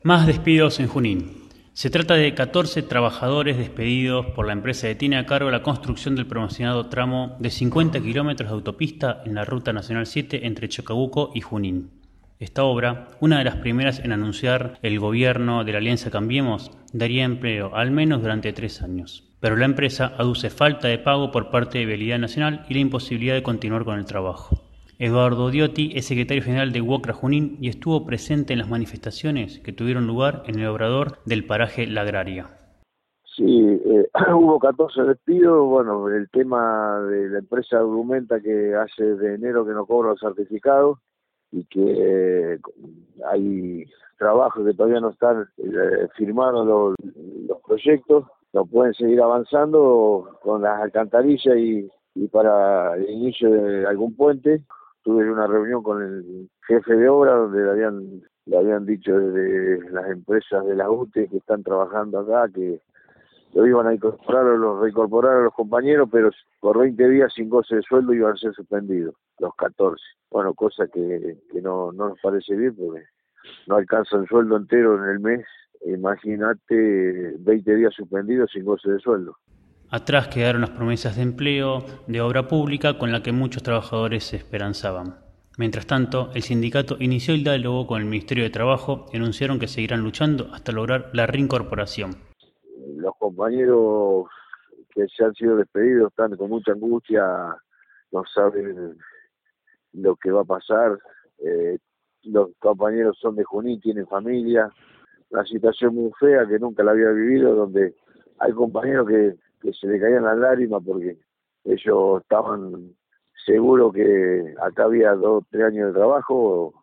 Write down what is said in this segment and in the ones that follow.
Más despidos en Junín. Se trata de 14 trabajadores despedidos por la empresa que tiene a cargo la construcción del promocionado tramo de 50 kilómetros de autopista en la Ruta Nacional 7 entre Chacabuco y Junín. Esta obra, una de las primeras en anunciar el gobierno de la Alianza Cambiemos, daría empleo al menos durante 3 años. Pero la empresa aduce falta de pago por parte de Vialidad Nacional y la imposibilidad de continuar con el trabajo. Eduardo Diotti es secretario general de UOCRA Junín y estuvo presente en las manifestaciones que tuvieron lugar en el obrador del paraje La Agraria. Sí, hubo 14 despidos. Bueno, el tema de la empresa argumenta que hace de enero que no cobra los certificados y que hay trabajos que todavía no están firmados los proyectos, no pueden seguir avanzando con las alcantarillas y para el inicio de algún puente. Tuve una reunión con el jefe de obra donde le habían dicho desde las empresas de la UTE que están trabajando acá que lo iban a reincorporar a los compañeros, pero por 20 días sin goce de sueldo iban a ser suspendidos, los 14. Bueno, cosa que no nos parece bien porque no alcanza el sueldo entero en el mes. Imagínate 20 días suspendidos sin goce de sueldo. Atrás quedaron las promesas de empleo, de obra pública con la que muchos trabajadores se esperanzaban. Mientras tanto, el sindicato inició el diálogo con el Ministerio de Trabajo y anunciaron que seguirán luchando hasta lograr la reincorporación. Los compañeros que se han sido despedidos están con mucha angustia, no saben lo que va a pasar. Eh, los compañeros son de Junín, tienen familia, una situación muy fea que nunca la había vivido, donde hay compañeros que se le caían las lágrimas porque ellos estaban seguros que acá había 2 o 3 años de trabajo.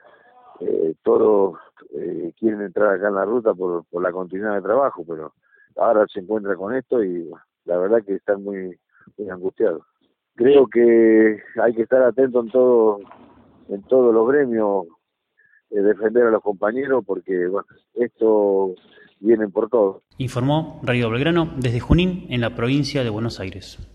Todos quieren entrar acá en la ruta por la continuidad de trabajo, pero ahora se encuentra con esto y bueno, la verdad que están muy angustiados. Creo que hay que estar atento en todos los gremios, defender a los compañeros porque bueno, esto vienen por todo. Informó Radio Belgrano desde Junín, en la provincia de Buenos Aires.